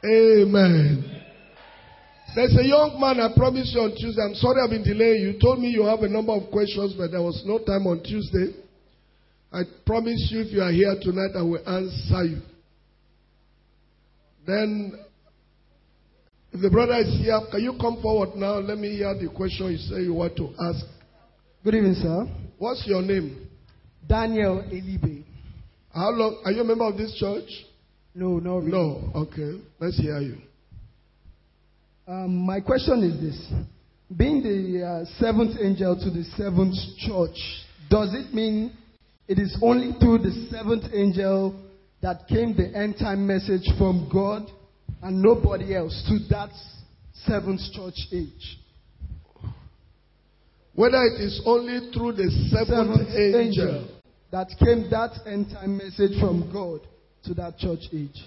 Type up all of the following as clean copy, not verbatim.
Amen. There's a young man I promised you on Tuesday. I'm sorry I've been delaying. You told me you have a number of questions, but there was no time on Tuesday. I promise you if you are here tonight, I will answer you. Then, if the brother is here, can you come forward now? Let me hear the question you say you want to ask. Good evening, sir. What's your name? Daniel Elibe. How long? Are you a member of this church? No, not really. No. Okay. Let's hear you. My question is this. Being the seventh angel to the seventh church, does it mean it is only through the seventh angel that came the end time message from God and nobody else to that seventh church age? Whether it is only through the seventh angel that came that end time message from God to that church age.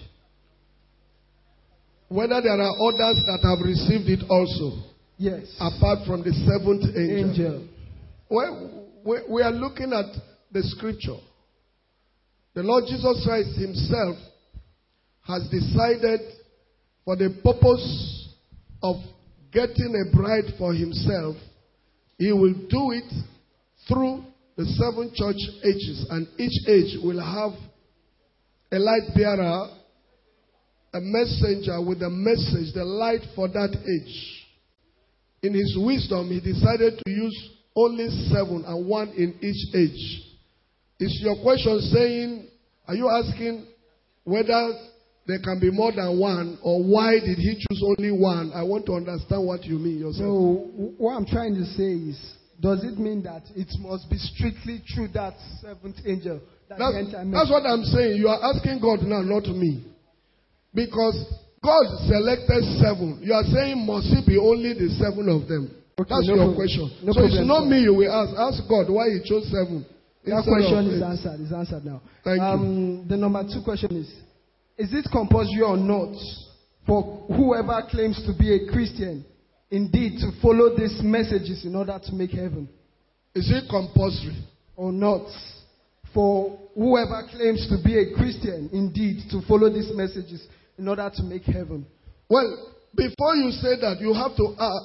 Whether there are others that have received it also. Yes. Apart from the seventh angel. Well, we are looking at the scripture. The Lord Jesus Christ himself has decided for the purpose of getting a bride for himself, he will do it through the seven church ages, and each age will have a light bearer, a messenger with a message, the light for that age. In his wisdom, he decided to use only 7 and 1 in each age. Is your question saying, are you asking whether there can be more than one, or why did he choose only one? I want to understand what you mean yourself. So, what I'm trying to say is, does it mean that it must be strictly through that seventh angel? That's what I'm saying. You are asking God now, not me. Because God selected 7. You are saying, must it be only the 7 of them? Okay, that's your question. So it's not me you will ask. Ask God why he chose 7. That question is answered. It's answered now. Thank you. The number 2 question is it compulsory or not for whoever claims to be a Christian indeed to follow these messages in order to make heaven? Is it compulsory or not for whoever claims to be a Christian indeed to follow these messages in order to make heaven? Well, before you say that, you have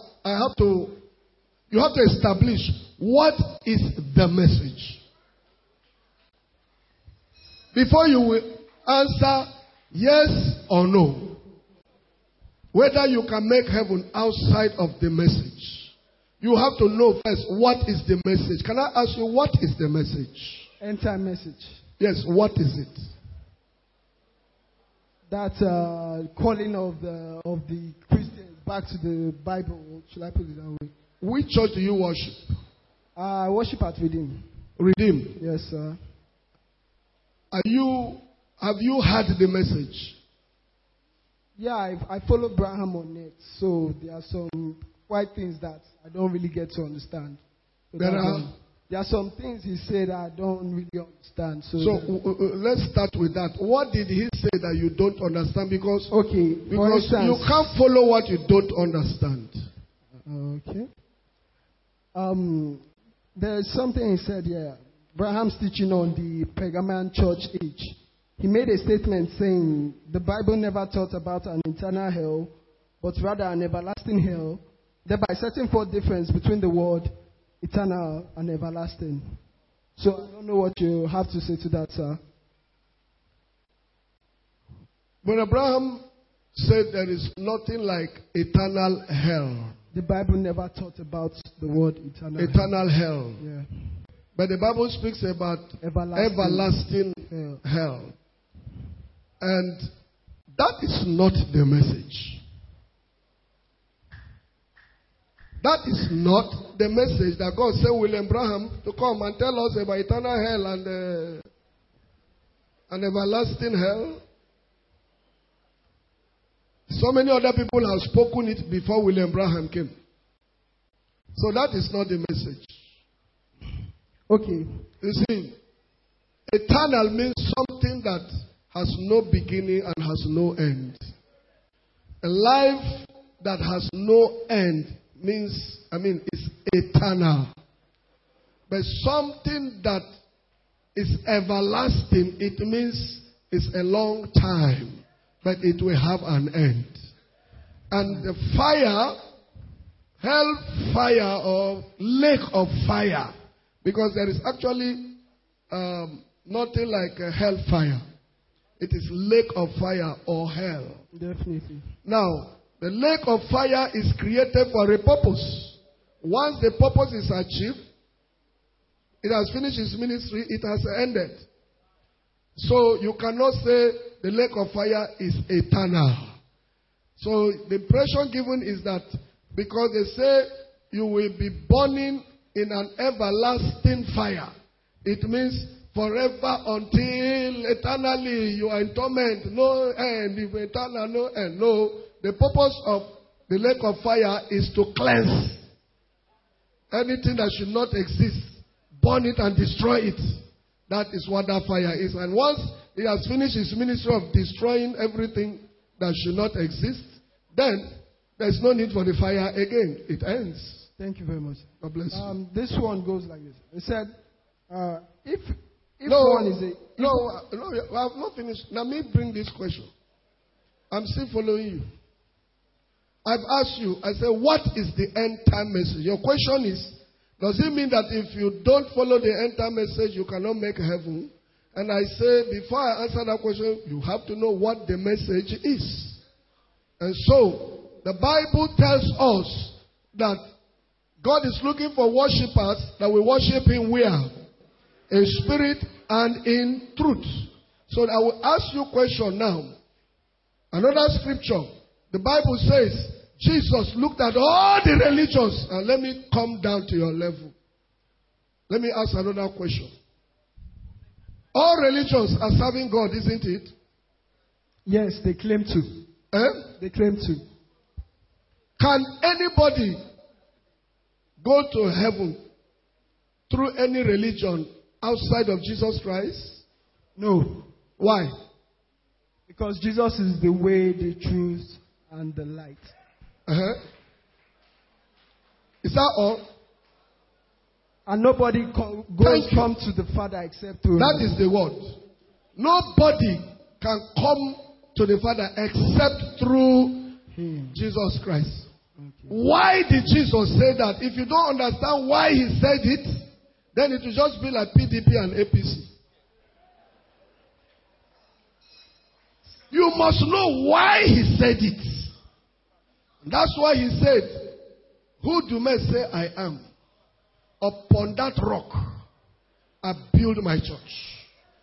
to establish what is the message. Before you will answer yes or no, whether you can make heaven outside of the message, you have to know first what is the message. Can I ask you what is the message? End time message. Yes, what is it? That calling of the Christians back to the Bible. Should I put it that way? Which church do you worship? I worship at Redeem. Redeem? Yes, sir. Have you heard the message? Yeah, I follow Braham on net, so there are some quite things that I don't really get to understand. So there are some things he said I don't really understand. So let's start with that. What did he say that you don't understand? Because instance, you can't follow what you don't understand. Okay. There's something he said here. Braham's teaching on the Pergamon church age. He made a statement saying the Bible never taught about an eternal hell, but rather an everlasting hell, thereby setting forth difference between the word eternal and everlasting. So I don't know what you have to say to that, sir. But Abraham said there is nothing like eternal hell. The Bible never taught about the word eternal hell. Yeah. But the Bible speaks about everlasting hell. And that is not the message. That is not the message that God sent William Branham to come and tell us about eternal hell and everlasting hell. So many other people have spoken it before William Branham came. So that is not the message. Okay. You see, eternal means something that has no beginning and has no end. A life that has no end is eternal. But something that is everlasting, it means it's a long time. but it will have an end. And the fire, hell fire or lake of fire, because there is actually nothing like a hell fire. It is lake of fire or hell. Definitely. Now, the lake of fire is created for a purpose. Once the purpose is achieved, it has finished its ministry, it has ended. So you cannot say the lake of fire is eternal. So the impression given is that because they say you will be burning in an everlasting fire, it means forever until eternally you are in torment, no end, eternal, no end. No, the purpose of the lake of fire is to cleanse anything that should not exist, burn it and destroy it. That is what that fire is. And once he has finished his ministry of destroying everything that should not exist, then there's no need for the fire again. It ends. Thank you very much. God bless you. This one goes like this. It said, if No, one is a... I have not finished. Now, me bring this question. I'm still following you. I've asked you, I said, what is the end time message? Your question is, does it mean that if you don't follow the end time message, you cannot make heaven? And I say, before I answer that question, you have to know what the message is. And so, the Bible tells us that God is looking for worshippers that will worship Him where? In spirit and in truth. So I will ask you a question now. Another scripture. The Bible says, Jesus looked at all the religions. And let me come down to your level. Let me ask another question. All religions are serving God, isn't it? Yes, they claim to. They claim to. Can anybody go to heaven through any religion outside of Jesus Christ? No. Why? Because Jesus is the way, the truth, and the light. Is that all? And nobody come to the Father except through That Him. is the word. Nobody can come to the Father except through Him. Jesus Christ. Okay. Why did Jesus say that? If you don't understand why He said it, then it will just be like PDP and APC. You must know why He said it. That's why He said, who do men say I am? Upon that rock, I build my church.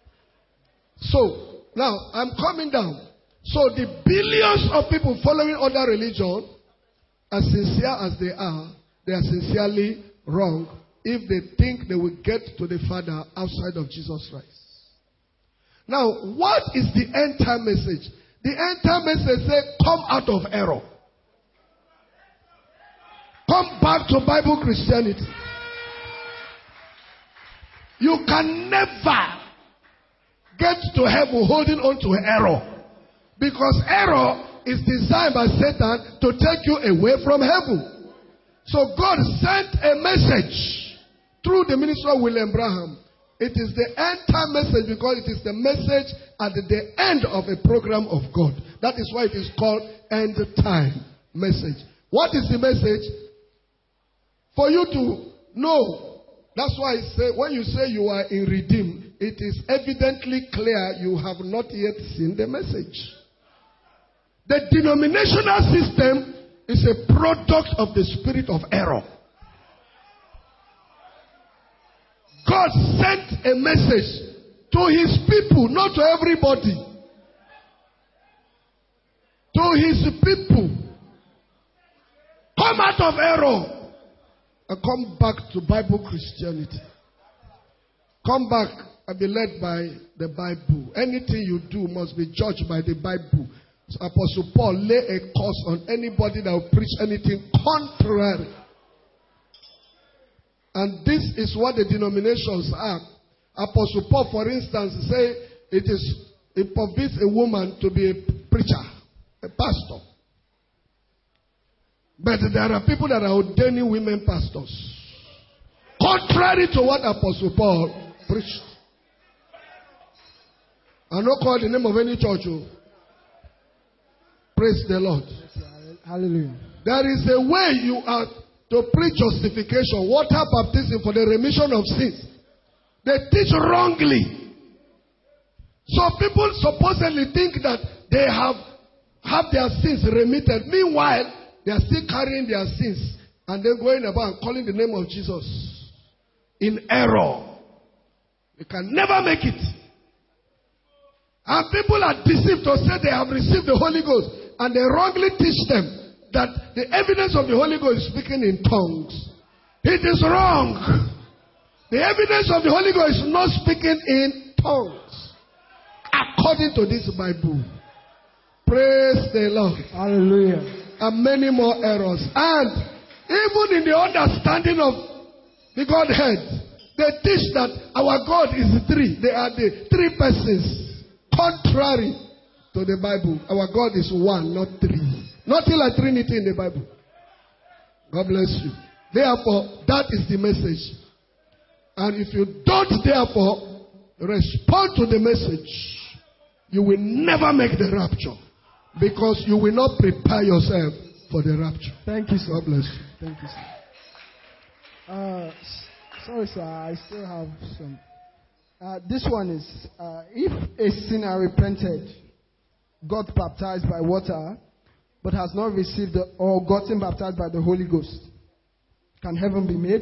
So, now, I'm coming down. So, the billions of people following other religion, as sincere as they are sincerely wrong if they think they will get to the Father outside of Jesus Christ. Now, what is the end time message? The end time message says, come out of error. Come back to Bible Christianity. You can never get to heaven holding on to error. Because error is designed by Satan to take you away from heaven. So God sent a message through the ministry of William Branham. It is the end time message because it is the message at the end of a program of God. That is why it is called end time message. What is the message? For you to know. That's why I say, when you say you are in redeemed, it is evidently clear you have not yet seen the message. The denominational system is a product of the spirit of error. God sent a message to His people, not to everybody. To His people. Come out of error. And come back to Bible Christianity. Come back and be led by the Bible. Anything you do must be judged by the Bible. So Apostle Paul lay a curse on anybody that will preach anything contrary. And this is what the denominations are. Apostle Paul, for instance, say it forbids a woman to be a preacher, a pastor. But there are people that are ordaining women pastors. Contrary to what Apostle Paul preached. I'm not calling the name of any church. Praise the Lord. Hallelujah. There is a way you are to preach justification, water baptism for the remission of sins. They teach wrongly. So people supposedly think that they have their sins remitted. Meanwhile, they are still carrying their sins and then going about and calling the name of Jesus in error. You can never make it. And people are deceived to say they have received the Holy Ghost, and they wrongly teach them that the evidence of the Holy Ghost is speaking in tongues. It is wrong. The evidence of the Holy Ghost is not speaking in tongues, according to this Bible. Praise the Lord. Hallelujah. And many more errors. And even in the understanding of the Godhead, they teach that our God is three. They are the three persons. Contrary to the Bible, our God is one, not three. Nothing like Trinity in the Bible. God bless you. Therefore, that is the message. And if you don't therefore respond to the message, you will never make the rapture, because you will not prepare yourself for the rapture. Thank you, sir. God bless you. Thank you, sir. Sorry, sir. I still have some. This one is, if a sinner repented, got baptized by water, but has not received or gotten baptized by the Holy Ghost, can heaven be made?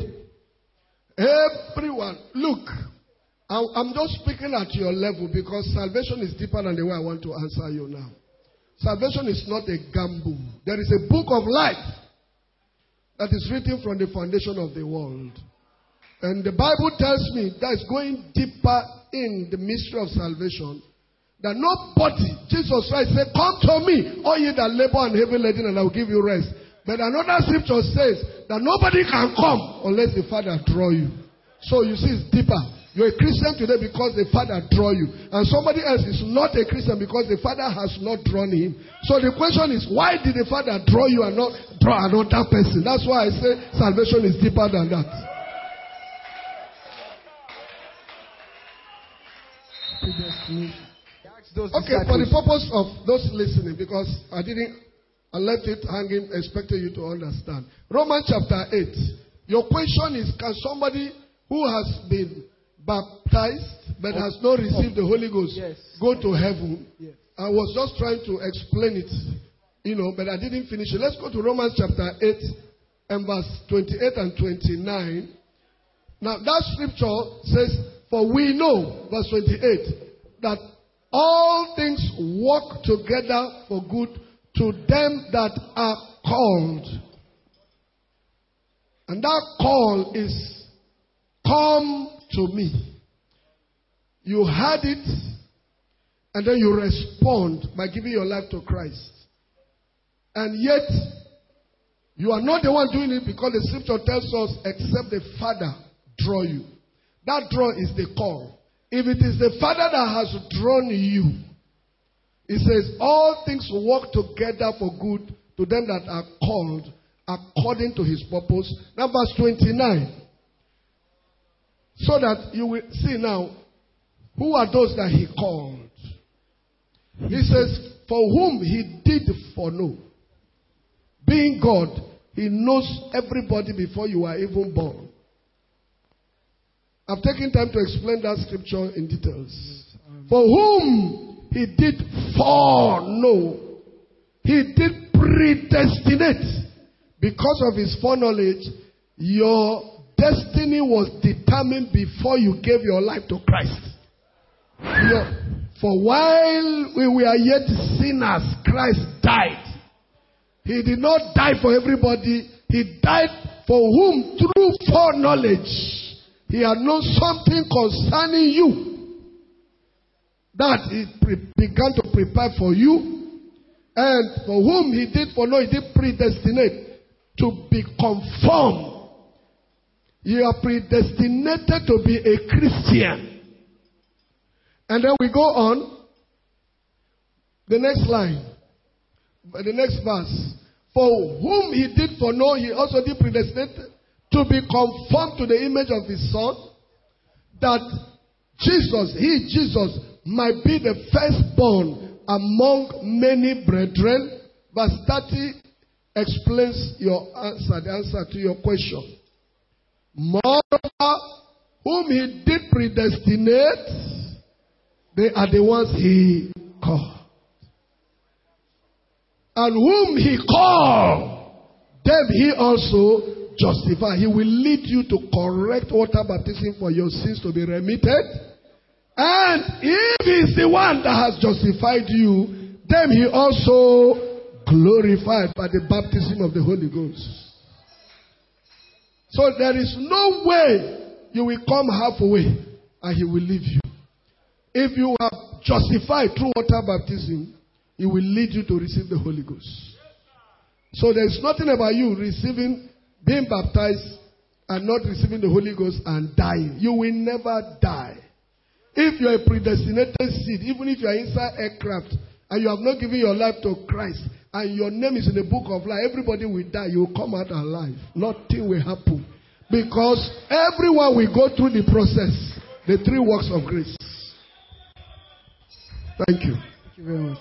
Everyone, look, I'm just speaking at your level, because salvation is deeper than the way I want to answer you now. Salvation is not a gamble. There is a book of life that is written from the foundation of the world. And the Bible tells me that it's going deeper in the mystery of salvation. That nobody, Jesus Christ said, come to me, all ye that labor and heavy laden, and I will give you rest. But another scripture says that nobody can come unless the Father draw you. So you see, it's deeper. You're a Christian today because the Father draw you. And somebody else is not a Christian because the Father has not drawn him. So the question is, why did the Father draw you and not draw another person? That's why I say salvation is deeper than that. Okay, for the purpose of those listening, because I left it hanging, expecting you to understand. Romans chapter 8. Your question is, can somebody who has been baptized but has not received the Holy Ghost go to heaven? Yes. I was just trying to explain it, but I didn't finish it. Let's go to Romans chapter 8 and verse 28 and 29. Now, that scripture says, for we know, verse 28, that all things work together for good to them that are called. And that call is, come to me. You heard it, and then you respond by giving your life to Christ. And yet, you are not the one doing it, because the scripture tells us, except the Father draw you. That draw is the call. If it is the Father that has drawn you, it says, all things work together for good to them that are called according to his purpose. Now verse 29. So that you will see now, who are those that he called? He says, for whom he did foreknow. Being God, he knows everybody before you are even born. I've taken time to explain that scripture in details. For whom he did foreknow, he did predestinate. Because of his foreknowledge, your destiny was determined before you gave your life to Christ. For while we were yet sinners, Christ died. He did not die for everybody. He died for whom through foreknowledge he had known something concerning you, that he began to prepare for you, and for whom he did foreknow, he did predestinate to be conformed. You are predestinated to be a Christian. And then we go on. The next line. The next verse. For whom he did foreknow, he also did predestinate to be conformed to the image of his Son, that Jesus, might be the firstborn among many brethren. Verse 30 explains the answer to your question. Moreover, whom he did predestinate, they are the ones he called. And whom he called, them he also justified. He will lead you to correct water baptism for your sins to be remitted. And if he's the one that has justified you, then he also glorified by the baptism of the Holy Ghost. So there is no way you will come halfway and he will leave you. If you are justified through water baptism, he will lead you to receive the Holy Ghost. So there is nothing about you being baptized and not receiving the Holy Ghost and dying. You will never die. If you are a predestinated seed, even if you are inside aircraft and you have not given your life to Christ and your name is in the book of life, everybody will die. You will come out alive. Nothing will happen. Because everyone will go through the process. The three works of grace. Thank you. Thank you very much.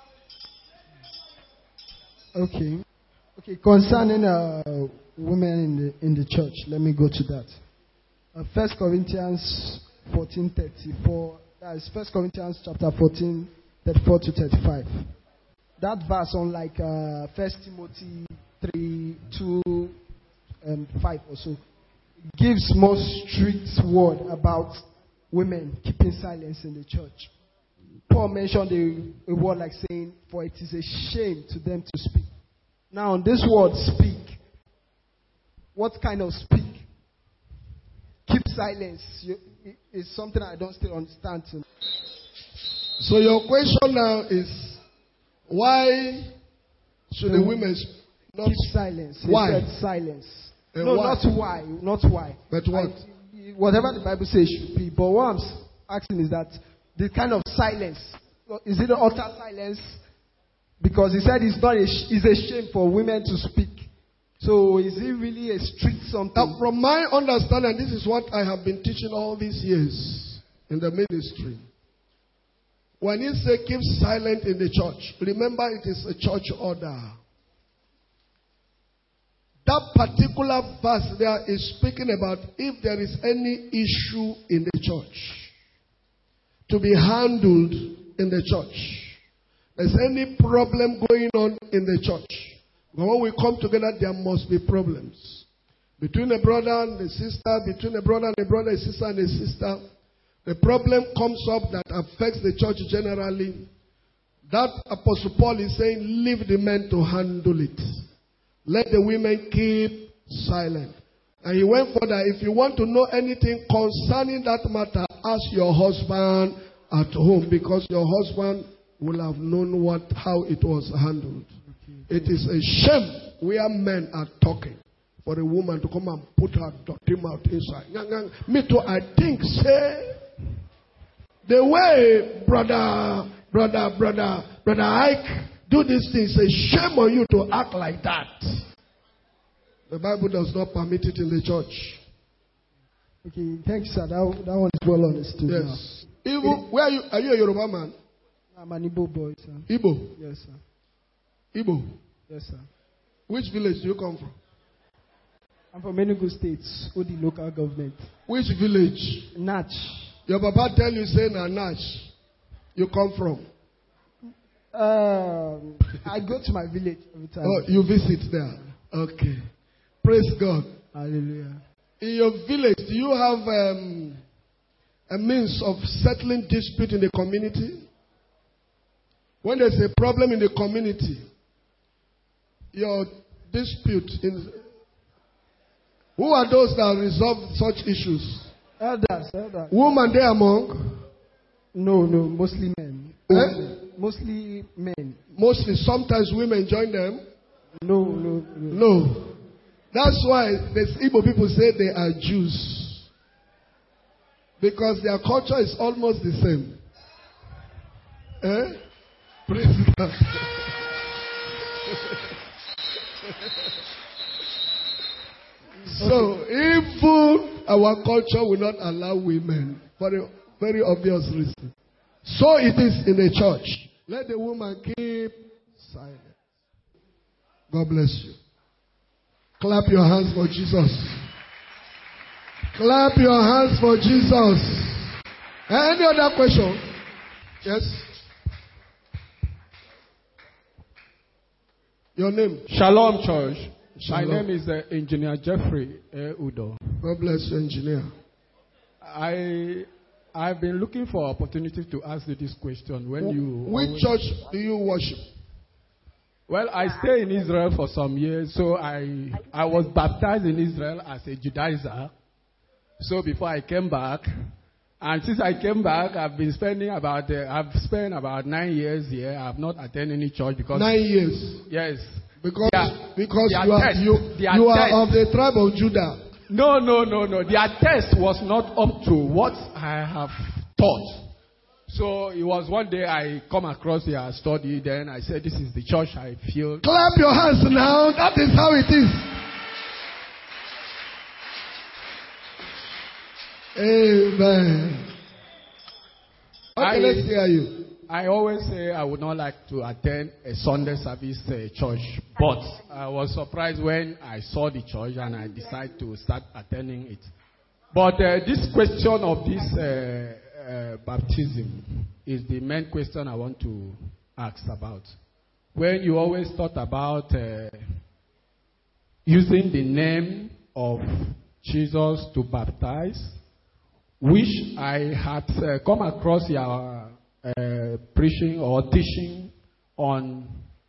Okay. Concerning women in the church, let me go to that. 1 Corinthians 14:34. That is 1 Corinthians chapter 14, 34 to 35. That verse, unlike 1 Timothy 3:2 and 5 or so, gives more strict word about women keeping silence in the church. Paul mentioned a word like saying, for it is a shame to them to speak. Now, this word speak, what kind of speak? Keep silence is something I don't still understand. So your question now is, why should the women not keep silence? Why? He said silence. No, why? Not why. But what? Whatever the Bible says should be. But what I'm asking is that the kind of silence, is it utter silence? Because he said it's a shame for women to speak. So is it really a strict something? Now, from my understanding, this is what I have been teaching all these years in the ministry. When you say keep silent in the church, remember it is a church order. That particular verse there is speaking about if there is any issue in the church to be handled in the church. There's any problem going on in the church. But when we come together, there must be problems. Between a brother and a sister, between a brother and a brother, a sister and a sister, the problem comes up that affects the church generally. That Apostle Paul is saying, leave the men to handle it. Let the women keep silent. And he went further. If you want to know anything concerning that matter, ask your husband at home, because your husband will have known how it was handled. Okay. It is a shame where men are talking for a woman to come and put her dirty mouth inside. Me too, I think, say, the way brother Ike do these things, a shame on you to act like that. The Bible does not permit it in the church. Okay, thanks, sir. That one is well understood. Yes. Even, where are you? Are you a Yoruba man? I'm an Igbo boy, sir. Igbo? Yes, sir. Igbo? Yes, sir. Which village do you come from? I'm from Enugu State, Odi local government. Which village? Nach. Your papa tell you, say, Nach. You come from? I go to my village every time. Oh, you visit there. Okay. Praise God. Hallelujah. In your village, do you have a means of settling dispute in the community? When there's a problem in the community, your dispute in... Who are those that resolve such issues? Elders. Women there among? No, mostly men. Mostly men. Mostly, sometimes women join them? No. That's why the Igbo people say they are Jews. Because their culture is almost the same. Praise God. So, even our culture will not allow women for a very obvious reason. So it is in the church. Let the woman keep silent. God bless you. Clap your hands for Jesus. Clap your hands for Jesus. Any other question? Yes? Your name? Shalom Church. Shalom. My name is Engineer Jeffrey Udo. God bless you, engineer. I've been looking for opportunity to ask you this question. Which church do you worship? Well, I stay in Israel for some years, so I was baptized in Israel as a Judaizer. So before I came back, and since I came back, I've spent about 9 years here. I've not attended any church because 9 years. Yes. Because you are of the tribe of Judah. No. Their test was not up to what I have taught. So it was one day I come across their study. Then I said, "This is the church I feel." Clap your hands now. That is how it is. Amen. Okay, let's hear you. I always say I would not like to attend a Sunday service church, but I was surprised when I saw the church and I decided to start attending it. But this question of this baptism is the main question I want to ask about. When you always thought about using the name of Jesus to baptize, which I had come across your preaching or teaching on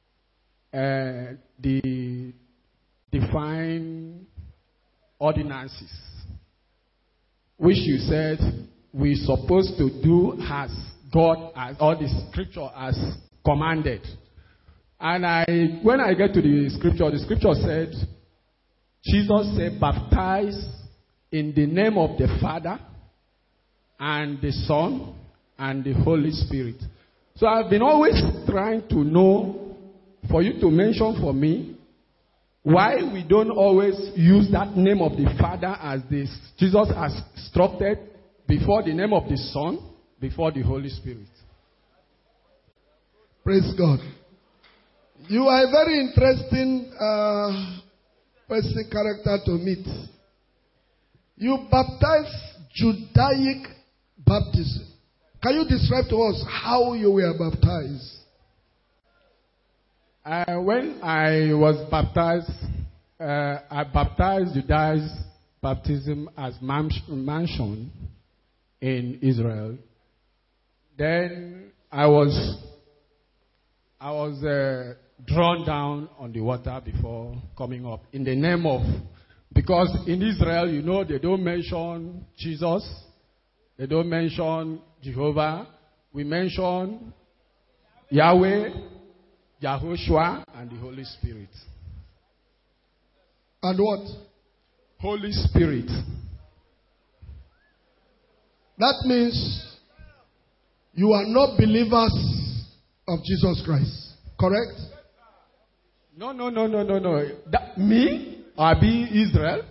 the divine ordinances, which you said we're supposed to do as God, as all the scripture has commanded. And when I get to the scripture said, Jesus said, baptize in the name of the Father and the Son and the Holy Spirit. So I've been always trying to know, for you to mention for me, why we don't always use that name of the Father as Jesus has instructed before the name of the Son, before the Holy Spirit. Praise God. You are a very interesting person character to meet. You baptize Judaic baptism. Can you describe to us how you were baptized? When I was baptized, I baptized Judaic baptism as mentioned in Israel. Then I was drawn down on the water before coming up in the name of, because in Israel, you know, they don't mention Jesus, they don't mention Jehovah. We mention Yahweh, Yahushua, and the Holy Spirit. And what? Holy Spirit. That means you are not believers of Jesus Christ. Correct? No. Me? I be Israel?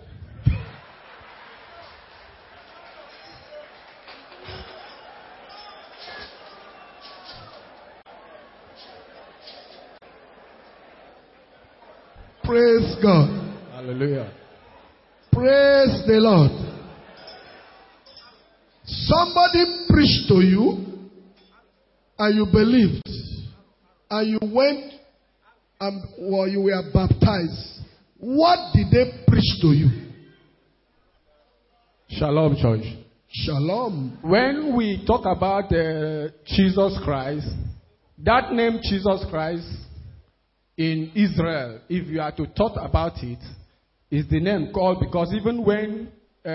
Praise God. Hallelujah. Praise the Lord. Somebody preached to you and you believed and you went and you were baptized. What did they preach to you? Shalom, church. Shalom. When we talk about Jesus Christ, that name Jesus Christ in Israel, if you are to talk about it, is the name called, because even when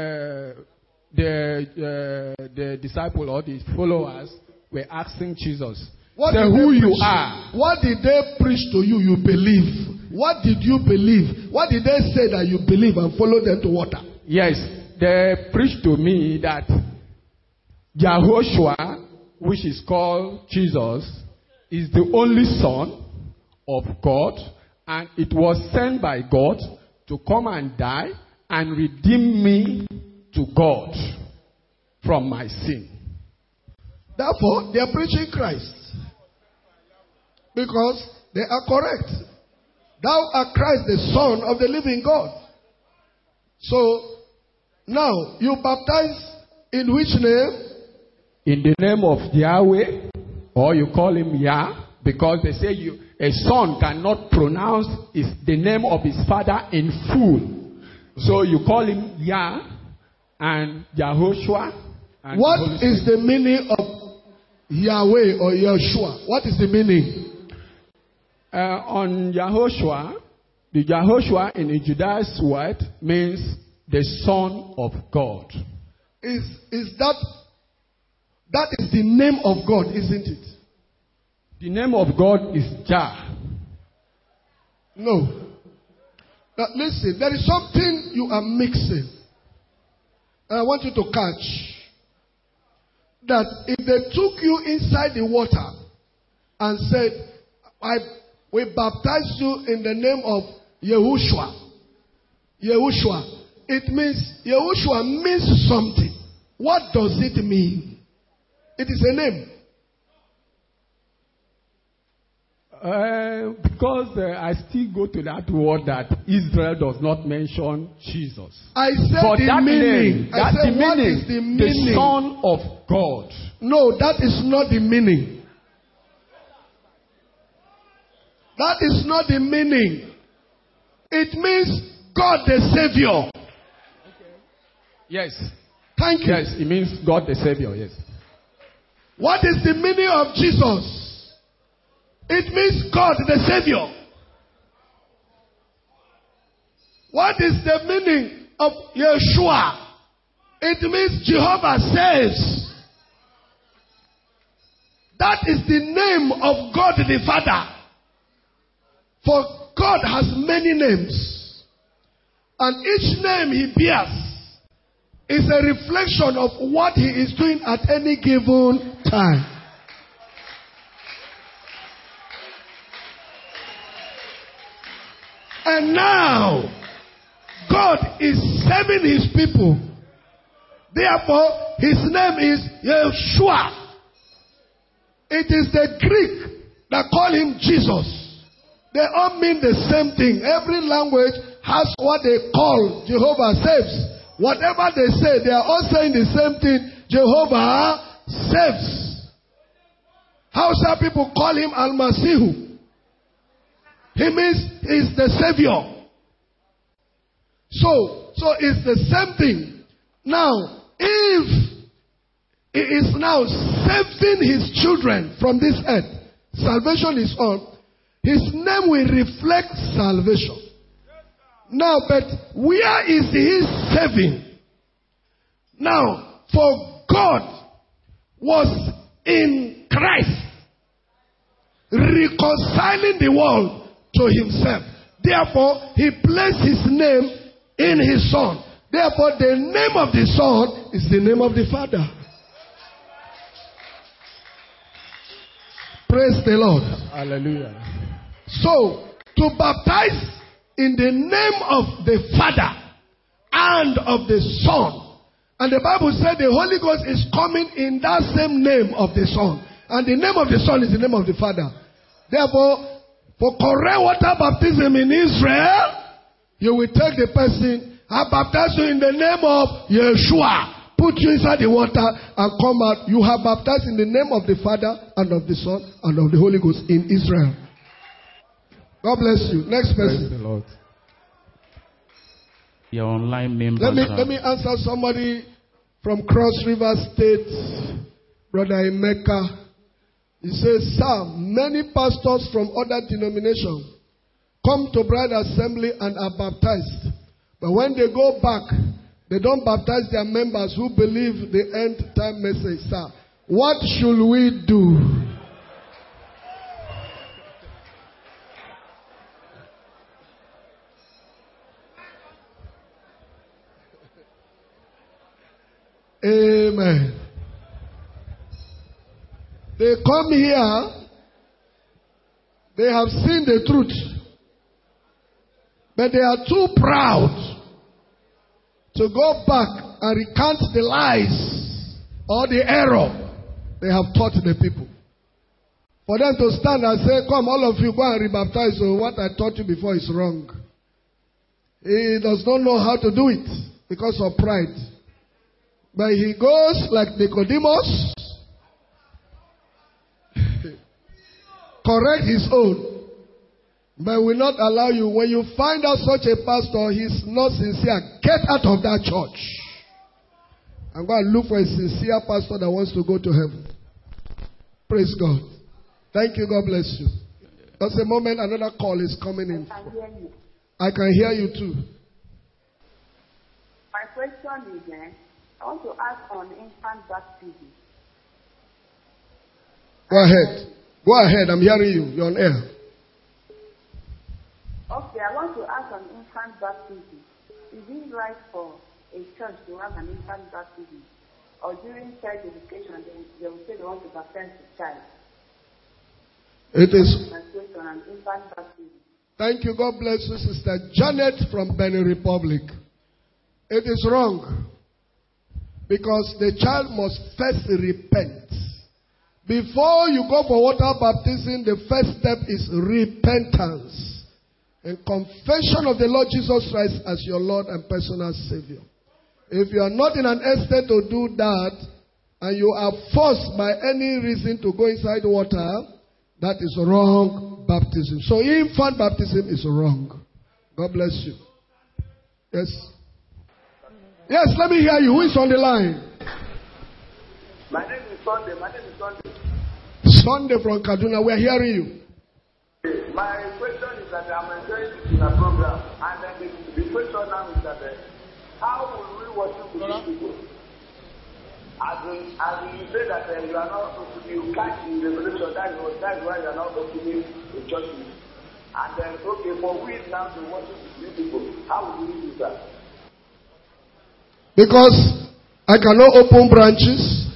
the disciple or the followers were asking Jesus, say who you are. What did they preach to you? You believe. What did you believe? What did they say that you believe and follow them to water? Yes, they preached to me that Yahushua, which is called Jesus, is the only Son of God, and it was sent by God to come and die and redeem me to God from my sin. Therefore, they are preaching Christ because they are correct. Thou art Christ, the Son of the living God. So, now, you baptize in which name? In the name of Yahweh, or you call him Yah, because they say a son cannot pronounce the name of his father in full. So you call him Yah and Yahushua. And what is the meaning of Yahweh or Yeshua? What is the meaning? On Yahushua, the Yahushua in the Judean word means the Son of God. Is that is the name of God, isn't it? The name of God is Jah. No. Now listen, there is something you are mixing. And I want you to catch that if they took you inside the water and said, we baptize you in the name of Yahushua. Yahushua. It means, Yahushua means something. What does it mean? It is a name. Because I still go to that word that Israel does not mention Jesus. I said but the that meaning. Name, what is the meaning? The Son of God. No, that is not the meaning. That is not the meaning. It means God the Savior. Okay. Yes. Thank you. Yes, it means God the Savior, yes. What is the meaning of Jesus? It means God the Savior. What is the meaning of Yeshua? It means Jehovah saves. That is the name of God the Father. For God has many names. And each name he bears is a reflection of what he is doing at any given time. And now, God is saving his people. Therefore, his name is Yeshua. It is the Greek that call him Jesus. They all mean the same thing. Every language has what they call Jehovah saves. Whatever they say, they are all saying the same thing. Jehovah saves. Hausa people call him Al-Masihu. He means he's the Savior. So it's the same thing. Now, if he is now saving his children from this earth, salvation is on, his name will reflect salvation. Now, but where is he saving? Now, for God was in Christ, reconciling the world to himself. Therefore, he placed his name in his Son. Therefore, the name of the Son is the name of the Father. Praise the Lord. Hallelujah. So, to baptize in the name of the Father and of the Son. And the Bible said the Holy Ghost is coming in that same name of the Son. And the name of the Son is the name of the Father. Therefore, for correct water baptism in Israel, you will take the person, I baptize you in the name of Yeshua. Put you inside the water and come out. You have baptized in the name of the Father and of the Son and of the Holy Ghost in Israel. God bless you. Next person. Praise the Lord. Your online members. Let me answer somebody from Cross River State, Brother Emeka. He says, sir, many pastors from other denominations come to Bride Assembly and are baptized. But when they go back, they don't baptize their members who believe the end time message. Sir, what should we do? Amen. They come here, they have seen the truth, but they are too proud to go back and recant the lies or the error they have taught the people. For them to stand and say, come, all of you, go and rebaptize. So what I taught you before is wrong. He does not know how to do it because of pride. But he goes like Nicodemus, correct his own. But will not allow you. When you find out such a pastor, he's not sincere, get out of that church. I'm going to look for a sincere pastor that wants to go to heaven. Praise God. Thank you. God bless you. Just a moment, another call is coming in. I can hear you too. My question is, I want to ask on infant baptism. Go ahead. Go ahead. I'm hearing you. You're on air. Okay, I want to ask on infant baptism. Is it right for a church to have an infant baptism? Or during child education, they will say they want to baptize the child? It is. My question on infant baptism. Thank you. God bless you, Sister Janet from Benin Republic. It is wrong. Because the child must first repent. Before you go for water baptism, the first step is repentance. And confession of the Lord Jesus Christ as your Lord and personal Savior. If you are not in an estate to do that, and you are forced by any reason to go inside water, that is wrong baptism. So infant baptism is wrong. God bless you. Yes. Yes, let me hear you. Who is on the line? My name is Sunday. Sunday from Kaduna. We are hearing you. My question is that I'm enjoying this in a program. And then the question now is that how will we worship with people? As you say that you are not, you catch in revelation, that's why you are not opening the churches. And then, okay, for we now to worship with people, how will we do that? Because I cannot open branches.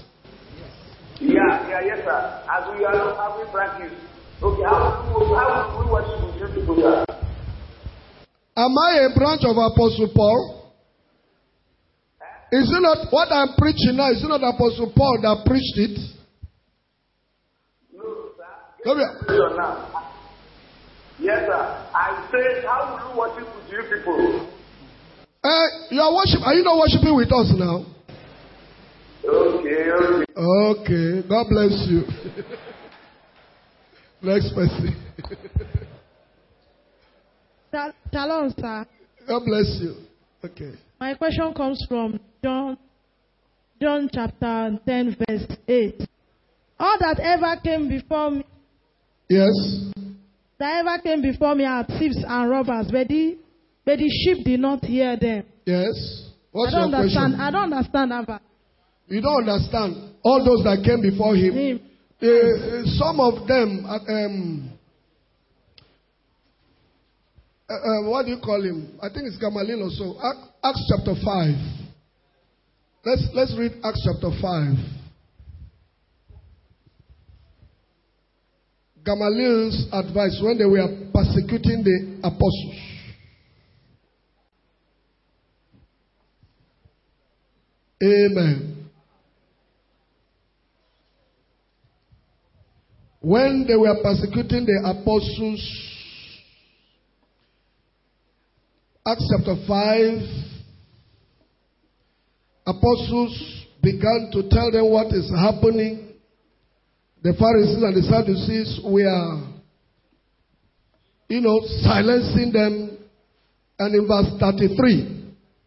Yes, sir. As we are not having branches, okay, how will we worship with people, sir? Am I a branch of Apostle Paul? Is it not what I'm preaching now? Is it not Apostle Paul that preached it? No, sir. Now. Yes, sir. I said, how will you worship with you people? You are worship. Are you not worshiping with us now? Okay. Okay. God bless you. Next person. Shalom, sir. God bless you. Okay. My question comes from John chapter 10, verse 8. All that ever came before me. Yes. That ever came before me are thieves and robbers, but the sheep did not hear them. Yes. What's your question? I don't understand that. You don't understand. All those that came before him. Some of them, what do you call him? I think it's Gamaliel or so. Acts chapter 5. Let's read Acts chapter 5. Gamaliel's advice when they were persecuting the apostles. Amen. When they were persecuting the apostles, Acts chapter 5, apostles began to tell them what is happening. The Pharisees and the Sadducees were, silencing them. And in verse 33,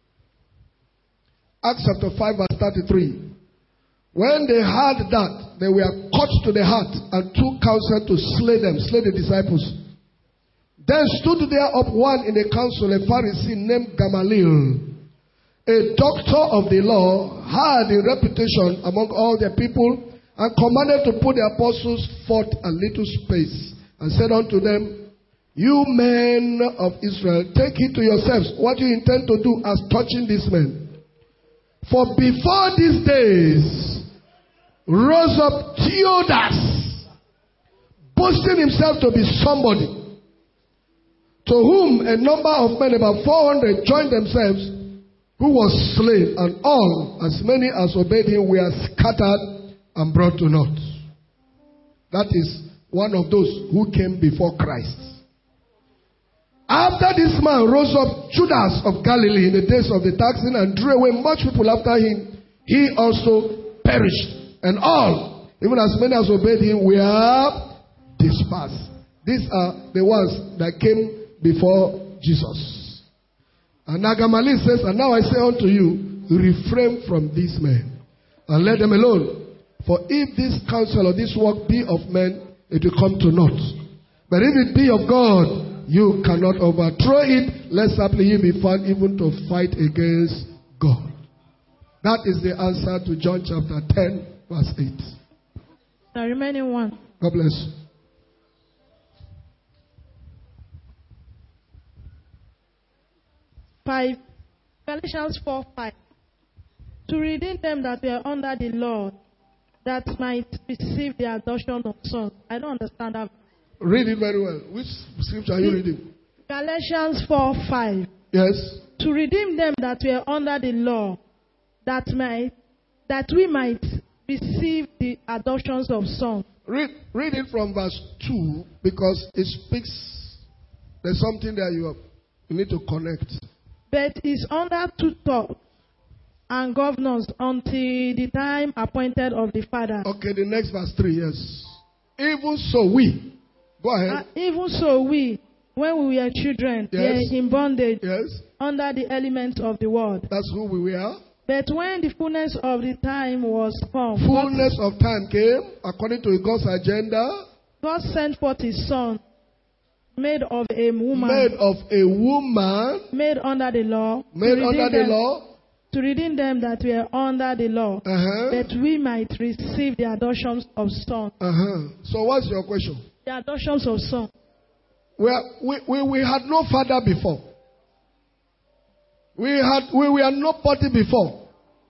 Acts chapter 5, verse 33, when they heard that, they were cut to the heart and took counsel to slay the disciples. Then stood there up one in the council, a Pharisee named Gamaliel, a doctor of the law, high in reputation among all the people, and commanded to put the apostles forth a little space, and said unto them, You men of Israel, take heed to yourselves what you intend to do as touching these men. For before these days rose up Theudas, boasting himself to be somebody, to whom a number of men, about 400, joined themselves, who was slain, and all, as many as obeyed him, were scattered and brought to naught. That is one of those who came before Christ. After this man rose up Judas of Galilee in the days of the taxing and drew away much people after him, he also perished. And all, even as many as obeyed him, were dispersed. These are the ones that came before Jesus. And Gamaliel says, and now I say unto you, refrain from these men and let them alone. For if this counsel or this work be of men, it will come to naught. But if it be of God, you cannot overthrow it, lest haply ye be found even to fight against God. That is the answer to John chapter 10, verse 8. The remaining one. God bless you. Galatians 4:5. To redeem them that were under the law, that might receive the adoption of sons. I don't understand that. Read it very well. Which scripture are you reading? Galatians 4:5. Yes. To redeem them that were under the law, that we might receive the adoptions of sons. Read it from verse 2 because it speaks. There's something there you need to connect. But is under tutor and governors until the time appointed of the Father. Okay, the next verse 3, yes. Even so we. Go ahead. Even so we, when we were children, yes, were in bondage, yes, under the elements of the world. That's who we were. But when the fullness of the time was come, fullness of time came, according to God's agenda, God sent forth His Son, made of a woman, made under the law, to redeem them that were under the law, that we might receive the adoptions of sons. So what's your question? The adoptions of sons. We had no father before. We were nobody before.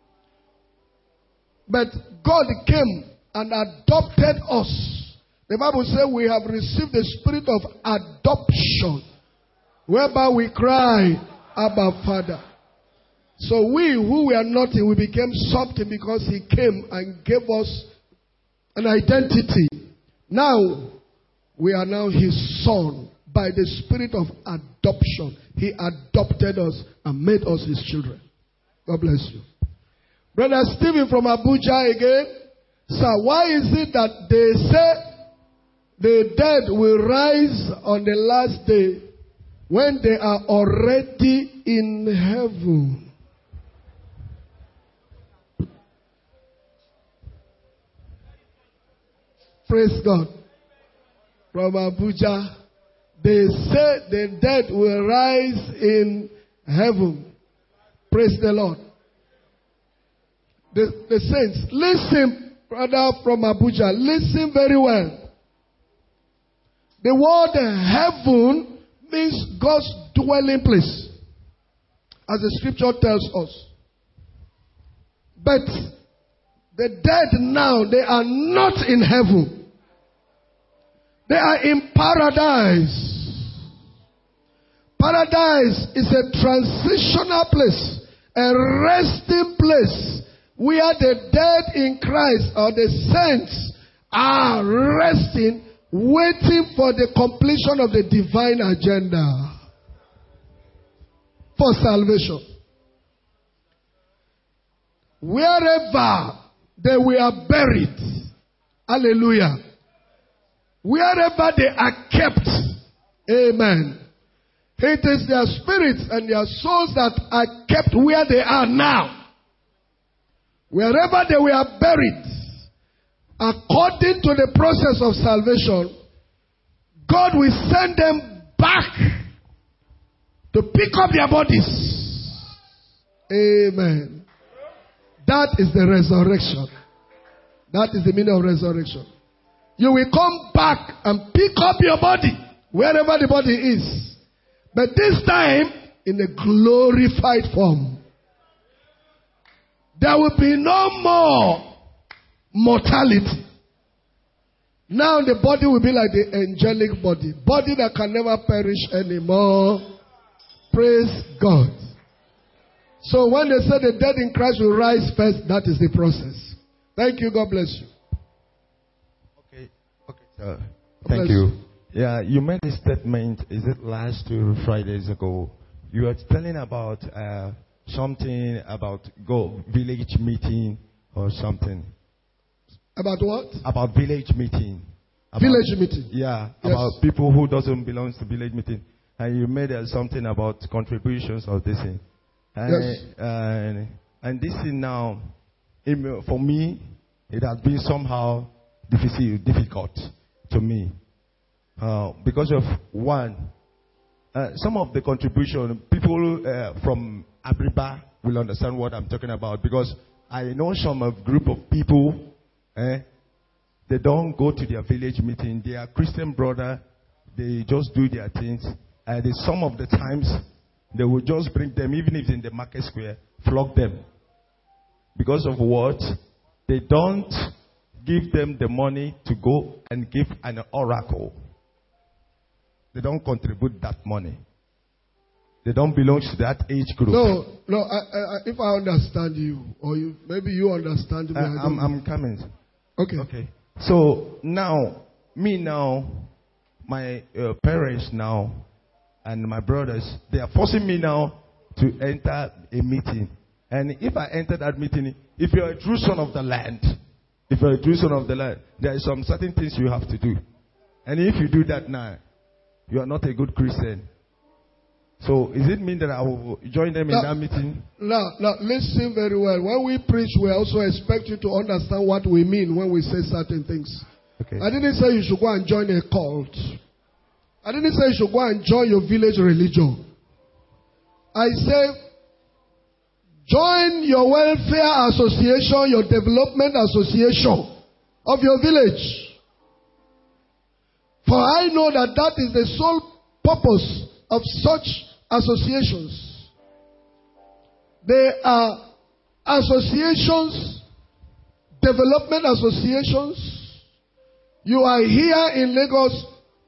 But God came and adopted us. The Bible says we have received the spirit of adoption, whereby we cry, Abba, Father. So we who were nothing, we became something because He came and gave us an identity. Now, we are now His son by the spirit of adoption. He adopted us and made us His children. God bless you. Brother Stephen from Abuja again. Sir, why is it that they say the dead will rise on the last day when they are already in heaven? Praise God. From Abuja, they say the dead will rise in heaven. Praise the Lord. The saints, listen, brother from Abuja, listen very well. The word heaven means God's dwelling place, as the scripture tells us. But the dead now, they are not in heaven. They are in paradise. Paradise is a transitional place, a resting place, where the dead in Christ or the saints are resting, waiting for the completion of the divine agenda for salvation. Wherever they were buried, hallelujah, wherever they are kept, amen, it is their spirits and their souls that are kept where they are now. Wherever they were buried, according to the process of salvation, God will send them back to pick up their bodies. Amen. That is the resurrection. That is the meaning of resurrection. You will come back and pick up your body, wherever the body is. But this time, in a glorified form. There will be no more mortality. Now the body will be like the angelic body. Body that can never perish anymore. Praise God. So when they say the dead in Christ will rise first, that is the process. Thank you. God bless you. Okay, sir. Thank you. Yeah, you made a statement, is it last 2 Fridays ago? You were telling about something about village meeting or something. About what? About village meeting. Village meeting. Yeah, Yes. about people who doesn't belong to village meeting. And you made something about contributions of this thing. Yes. And this thing now, for me, it has been somehow difficult to me. Because of one, some of the contribution, people from Abriba will understand what I'm talking about. Because I know some group of people, they don't go to their village meeting. They are Christian brother. They just do their things. Some of the times, they will just bring them, even if it's in the market square, flog them. Because of what? They don't give them the money to go and give an oracle. They don't contribute that money. They don't belong to that age group. No. If I understand you, or maybe you understand me. I'm coming. Okay. So now, my parents now, and my brothers, they are forcing me now to enter a meeting. And if I enter that meeting, if you're a true son of the land, there are some certain things you have to do. And if you do that now, you are not a good Christian. So, is it mean that I will join them in that meeting? Now, listen very well. When we preach, we also expect you to understand what we mean when we say certain things. Okay. I didn't say you should go and join a cult. I didn't say you should go and join your village religion. I said, join your welfare association, your development association of your village. For I know that is the sole purpose of such associations. They are associations, development associations. You are here in Lagos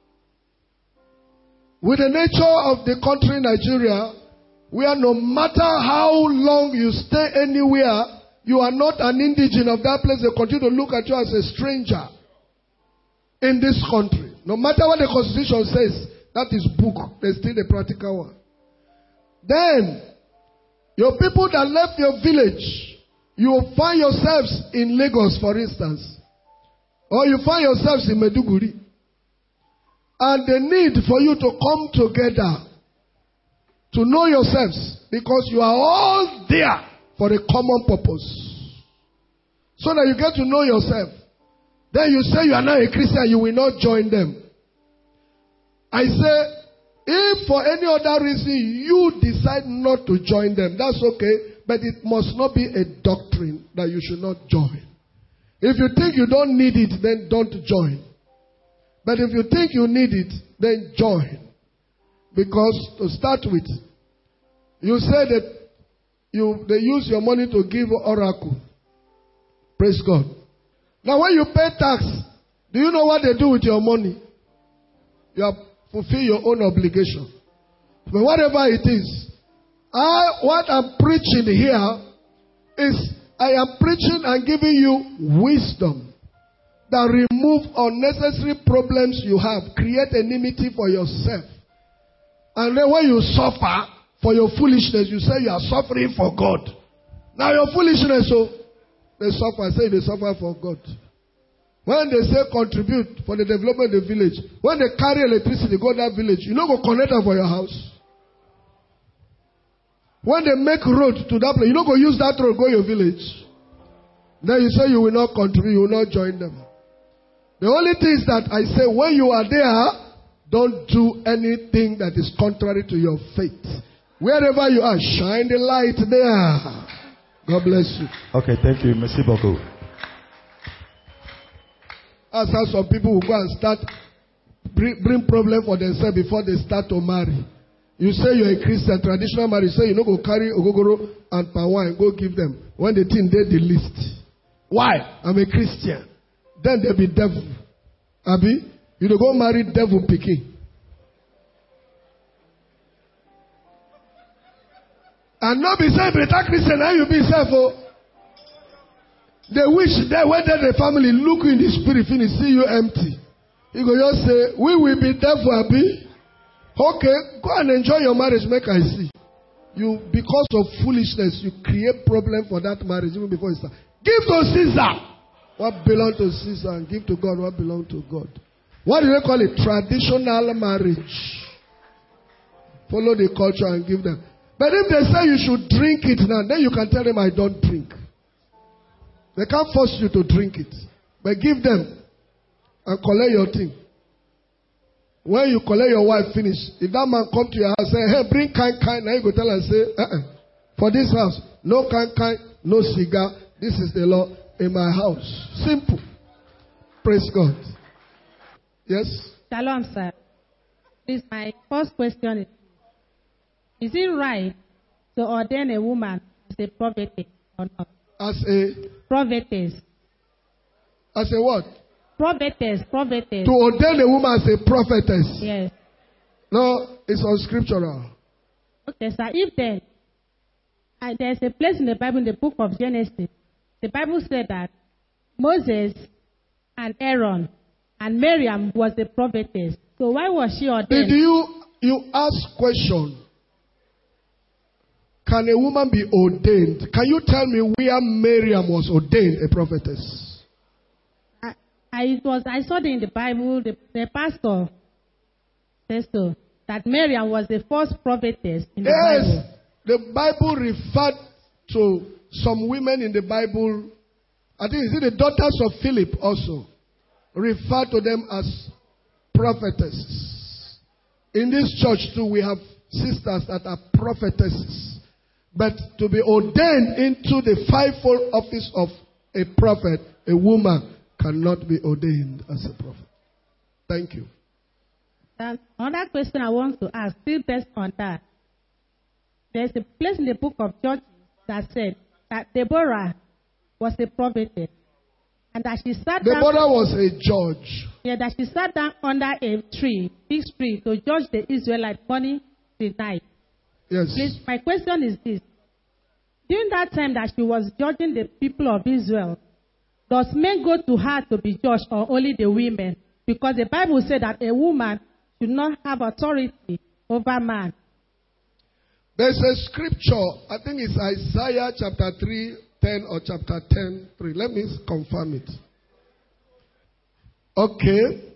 with the nature of the country Nigeria, where no matter how long you stay anywhere, you are not an indigene of that place. They continue to look at you as a stranger in this country. No matter what the Constitution says, that is book. There's still a practical one. Then, your people that left your village, you will find yourselves in Lagos, for instance. Or you find yourselves in Meduguri. And the need for you to come together to know yourselves, because you are all there for a common purpose. So that you get to know yourself. Then you say you are not a Christian, you will not join them. I say, if for any other reason you decide not to join them, that's okay, but it must not be a doctrine that you should not join. If you think you don't need it, then don't join. But if you think you need it, then join. Because to start with, you said that they use your money to give oracle. Praise God. Now when you pay tax, do you know what they do with your money? You have fulfilled your own obligation. But whatever it is, what I'm preaching here is I am preaching and giving you wisdom that remove unnecessary problems you have. Create enmity for yourself. And then when you suffer for your foolishness, you say you are suffering for God. Now your foolishness, they suffer for God. When they say contribute for the development of the village, when they carry electricity, go to that village, you don't go connect them for your house. When they make road to that place, you don't go use that road, go your village. Then you say you will not contribute, you will not join them. The only thing is that I say, when you are there, don't do anything that is contrary to your faith. Wherever you are, shine the light there. God bless you. Okay, thank you. Merci beaucoup. That's how some people will go and start bring problem for themselves before they start to marry. You say you're a Christian, traditional marriage, you say you know go carry ogogoro and palm wine, go give them. When they think they the list. Why? I'm a Christian. Then there be devil. Abi, you don't go marry devil picking. And not be saying better Christian, how you be self. They wish that when the family look in the spirit finish, see you empty. You go just say, we will be there for Abi. Okay, go and enjoy your marriage, make I see. You, because of foolishness, you create problem for that marriage even before you start. Give to Caesar what belongs to Caesar and give to God what belongs to God. What do they call it? Traditional marriage. Follow the culture and give them. But if they say you should drink it now, then you can tell them I don't drink. They can't force you to drink it. But give them and collect your thing. When you collect your wife finish, if that man come to your house and say, hey, bring kind, now you go tell and say, for this house, no kind, no cigar. This is the law in my house. Simple. Praise God. Yes? Shalom, sir. Please, my first question is it right to ordain a woman as a prophetess or not? As a? Prophetess. As a what? Prophetess. To ordain a woman as a prophetess? Yes. No, it's unscriptural. Okay, sir. If then, there's a place in the Bible, in the book of Genesis, the Bible said that Moses and Aaron and Miriam was the prophetess. So why was she ordained? Did you ask question? Can a woman be ordained? Can you tell me where Miriam was ordained a prophetess? I saw in the Bible, the pastor says so, that Miriam was the first prophetess in the Bible. Yes, the Bible referred to some women in the Bible. I think is it the daughters of Philip also referred to them as prophetesses. In this church too, we have sisters that are prophetesses. But to be ordained into the fivefold office of a prophet, a woman cannot be ordained as a prophet. Thank you. Another question I want to ask, still based on that. There's a place in the book of Judges that said that Deborah was a prophetess. And that she sat down. Deborah was a judge. Yeah, that she sat down under a tree, big tree, to judge the Israelites morning till night. Yes. Please, my question is this. During that time that she was judging the people of Israel, does men go to her to be judged or only the women? Because the Bible said that a woman should not have authority over man. There's a scripture, I think it's Isaiah chapter 3:10 or chapter 10:3. Let me confirm it. Okay.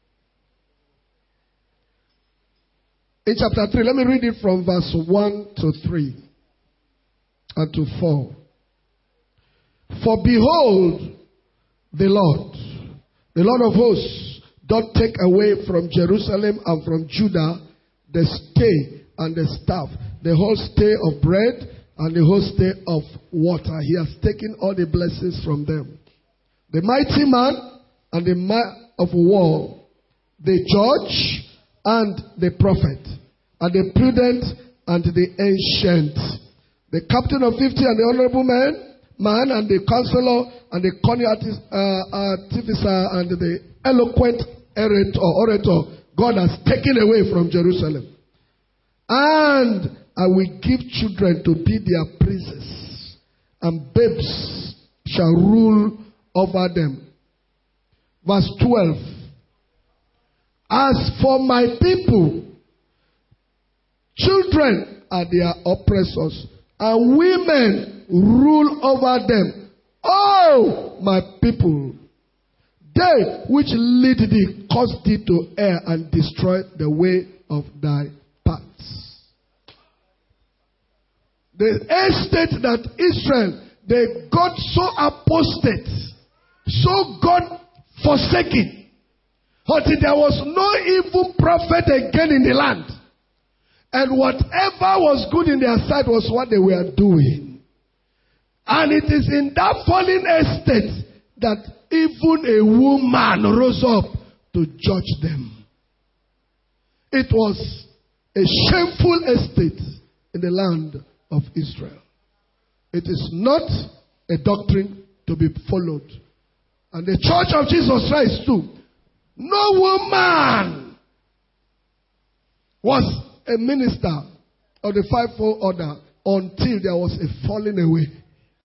In chapter 3, let me read it from verse 1 to 3 and to 4. For behold, the Lord of hosts, doth take away from Jerusalem and from Judah the stay and the staff, the whole stay of bread and the whole stay of water. He has taken all the blessings from them. The mighty man and the man of war, the judge and the prophet, and the prudent and the ancient, the captain of 50 and the honorable man and the counselor and the cunning artificer and the eloquent orator, God has taken away from Jerusalem. And I will give children to be their princes, and babes shall rule over them. Verse 12. As for my people, children are their oppressors, and women rule over them. Oh, my people, they which lead thee cause thee to err and destroy the way of thy paths. The estate that Israel, they got so apostate, so God forsaken, until there was no evil prophet again in the land. And whatever was good in their sight was what they were doing. And it is in that fallen estate that even a woman rose up to judge them. It was a shameful estate in the land of Israel. It is not a doctrine to be followed. And the church of Jesus Christ too. No woman was a minister of the fivefold order until there was a falling away.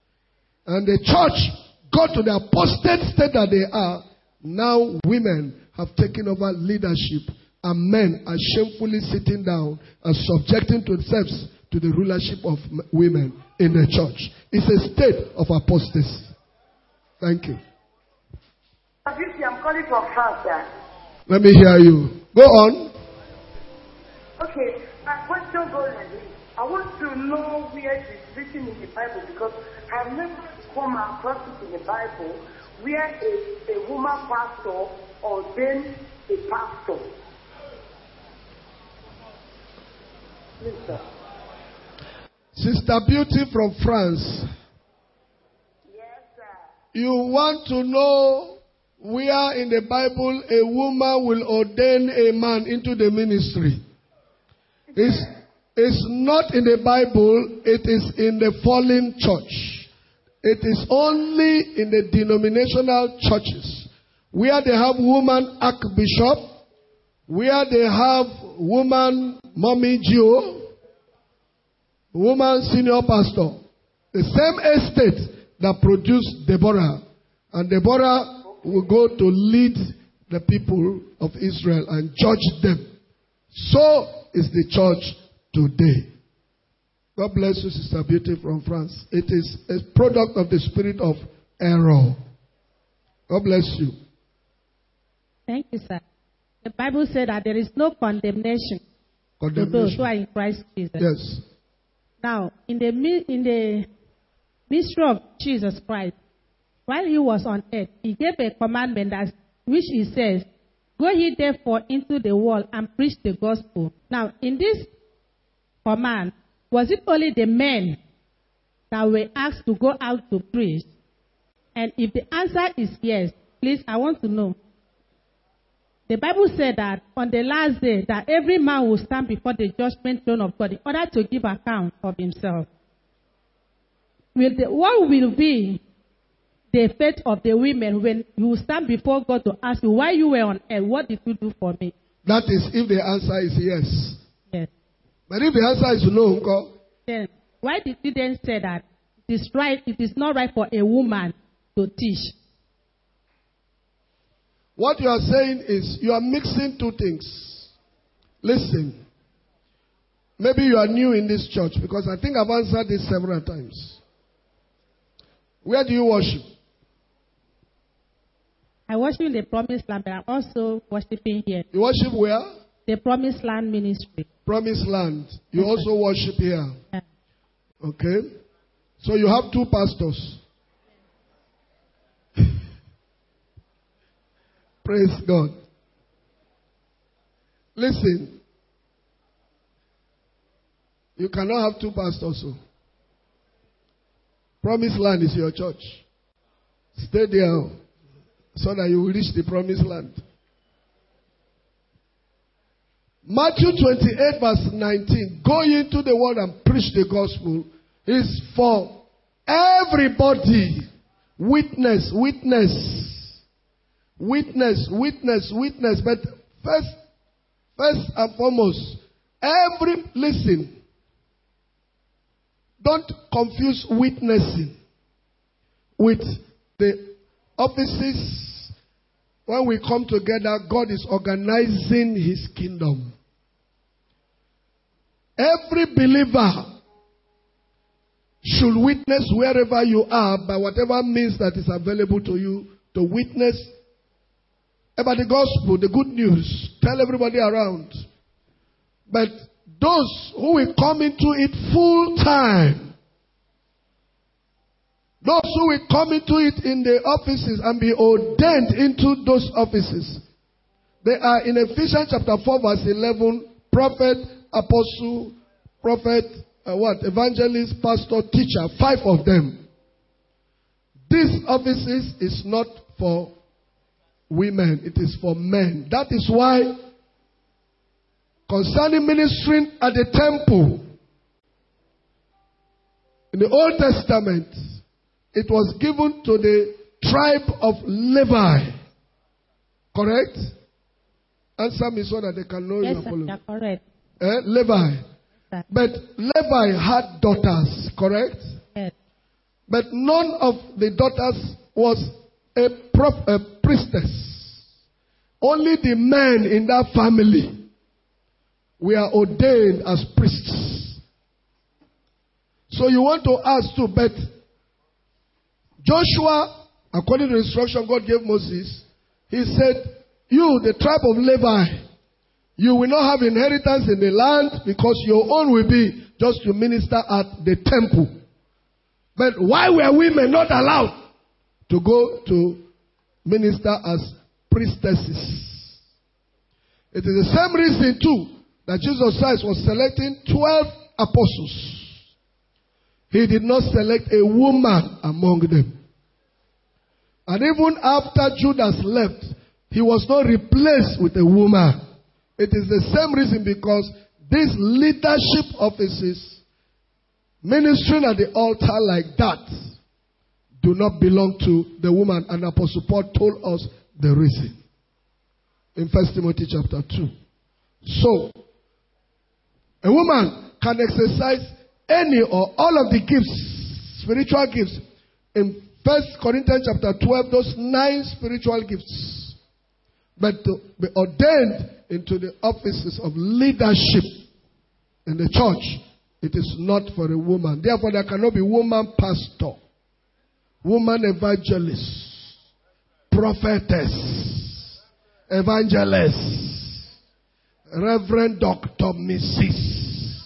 And the church got to the apostate state that they are. Now women have taken over leadership, and men are shamefully sitting down and subjecting themselves to the rulership of women in the church. It's a state of apostasy. Thank you. I'm calling from France. Let me hear you. Go on. Okay, my question goes like this. I want to know where it is written in the Bible, because I've never come across it in the Bible where a woman pastor ordained a pastor. Please, sir. Sister Beauty from France. Yes, sir. You want to know where in the Bible a woman will ordain a man into the ministry? It's not in the Bible, it is in the fallen church. It is only in the denominational churches where they have woman archbishop, where they have woman mommy Gio, woman senior pastor. The same estate that produced Deborah. And Deborah will go to lead the people of Israel and judge them. So is the church today. God bless you, Sister Beauty from France. It is a product of the spirit of error. God bless you. Thank you, sir. The Bible said that there is no condemnation to those who are in Christ Jesus. Yes. Now, in the mystery of Jesus Christ, while he was on earth, he gave a commandment which he says, "Go ye therefore into the world and preach the gospel." Now, in this command, was it only the men that were asked to go out to preach? And if the answer is yes, please, I want to know. The Bible said that on the last day, that every man will stand before the judgment throne of God in order to give account of himself. What will be the fate of the women when you stand before God to ask you, why you were on earth, what did you do for me? That is if the answer is yes. Yes. But if the answer is no, then why did you then say that it is not right for a woman to teach? What you are saying is you are mixing two things. Listen. Maybe you are new in this church, because I think I've answered this several times. Where do you worship? I worship in the Promised Land, but I'm also worshiping here. You worship where? The Promised Land Ministry. Promised Land. You Yes, also worship here. Yeah. Okay. So you have two pastors. Praise God. Listen. You cannot have two pastors. So. Promised Land is your church. Stay there so that you will reach the Promised Land. Matthew 28 verse 19. Go into the world and preach the gospel is for everybody. Witness. But first and foremost, listen. Don't confuse witnessing with the offices. When we come together, God is organizing His kingdom. Every believer should witness wherever you are by whatever means that is available to you to witness about the gospel, the good news. Tell everybody around. But those who will come into it full time, those who will come into it in the offices and be ordained into those offices, they are in Ephesians chapter 4 verse 11, prophet, apostle, prophet, evangelist, pastor, teacher, 5 of them. These offices is not for women, it is for men. That is why concerning ministering at the temple, in the Old Testament, it was given to the tribe of Levi. Correct? Answer me so that they can know you are following. Yes, correct. Levi. Yes, but Levi had daughters, correct? Yes. But none of the daughters was a priestess. only the men in that family were ordained as priests. So you want to ask too, but Joshua, according to the instruction God gave Moses, he said, you, the tribe of Levi, you will not have inheritance in the land because your own will be just to minister at the temple. But why were women not allowed to go to minister as priestesses? It is the same reason too that Jesus Christ was selecting 12 apostles. He did not select a woman among them. And even after Judas left, he was not replaced with a woman. It is the same reason because these leadership offices, ministering at the altar like that, do not belong to the woman. And Apostle Paul told us the reason in 1 Timothy chapter 2. So, a woman can exercise any or all of the gifts, spiritual gifts. In 1 Corinthians chapter 12, those 9 spiritual gifts. But to be ordained into the offices of leadership in the church, it is not for a woman. Therefore, there cannot be woman pastor, woman evangelist, prophetess, evangelist, Reverend Dr. Mrs.,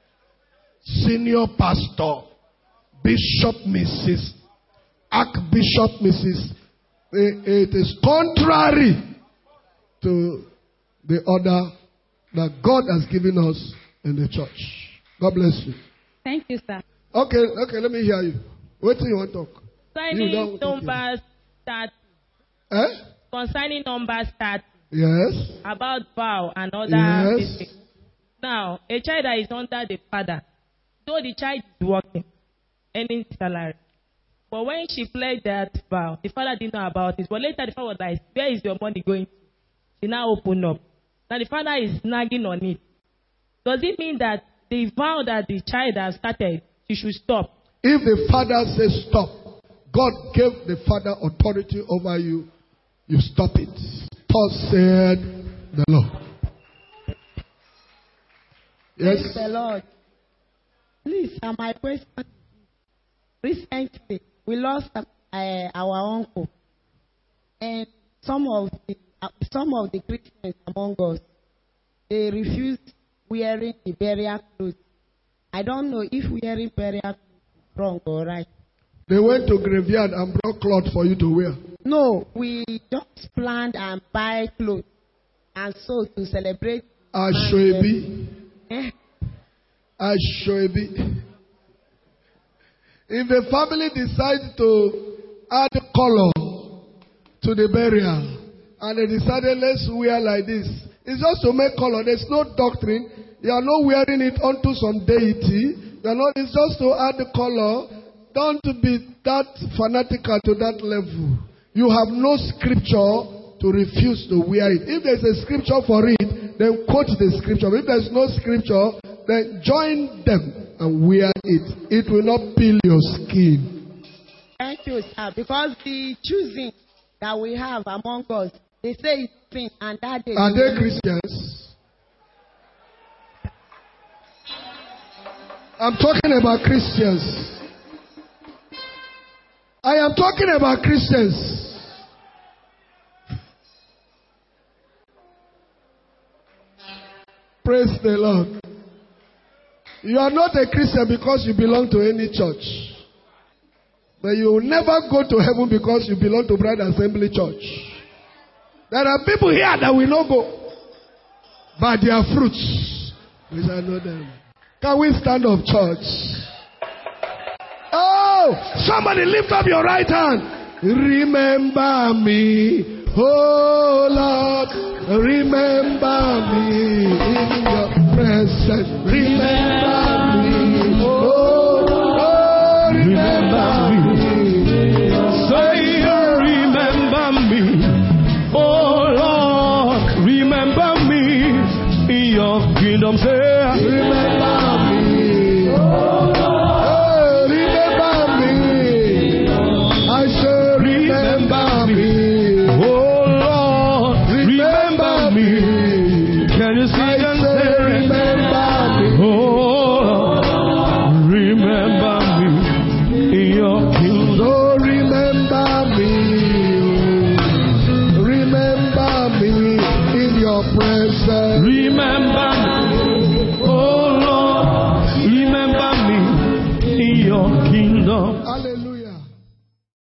senior pastor, bishop Mrs., archbishop Mrs. It is contrary to the order that God has given us in the church. God bless you. Thank you, sir. Okay, let me hear you. What do you want to talk? Concerning Numbers 30. Eh? Concerning Numbers 30. Yes. About vow and other Yes. things. Now, a child that is under the father, though the child is working, earning salary. But when she pledged that vow, the father didn't know about it. But later the father was like, where is your money going to? She now opened up. Now the father is nagging on it. Does it mean that the vow that the child has started, she should stop? If the father says stop, God gave the father authority over you, you stop it. Thus said the Lord. Yes. Praise the Lord. Please, my question. Recently, we lost our uncle, and some of the Christians among us, they refused wearing the burial clothes. I don't know if wearing burial clothes is wrong or right. They went to graveyard and brought cloth for you to wear. No, we just planned and buy clothes, and so to celebrate. Ashwebi. Ashwebi. If the family decides to add color to the burial, and they decided let's wear like this, it's just to make color. There's no doctrine. You are not wearing it onto some deity. You are not. It's just to add the color. Don't be that fanatical to that level. You have no scripture to refuse to wear it. If there's a scripture for it, then quote the scripture. If there's no scripture, then join them and wear it. It will not peel your skin. Thank you, sir. Because the choosing that we have among us, they say it's sin, and that day. Are they Christians? I'm talking about Christians. I am talking about Christians. Praise the Lord. You are not a Christian because you belong to any church. But you will never go to heaven because you belong to Bride Assembly Church. There are people here that will not go by their fruits. We shall know them. Can we stand up, church? Oh, somebody lift up your right hand. Remember me, oh Lord. Remember me in your presence. Remember me, oh Lord. Remember me. Say, remember me, oh Lord. Remember me in your kingdom. Say, remember me, oh Lord. Remember me. I say, remember me, oh Lord. Remember your presence. Remember me.